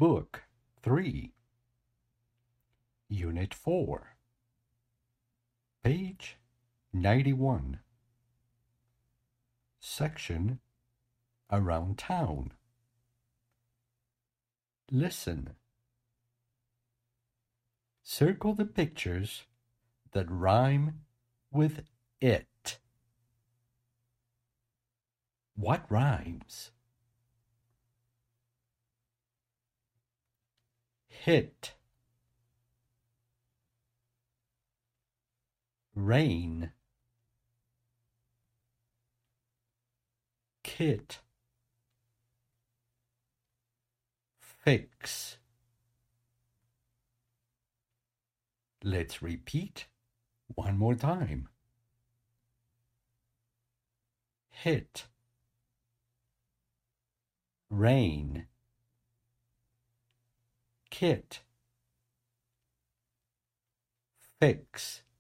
Book 3, Unit 4, page 91, section Around Town. Listen. Circle the pictures that rhyme with it. What rhymes? Hit, rain, kit, fix. Let's repeat one more time. Hit, rain, kit, fix.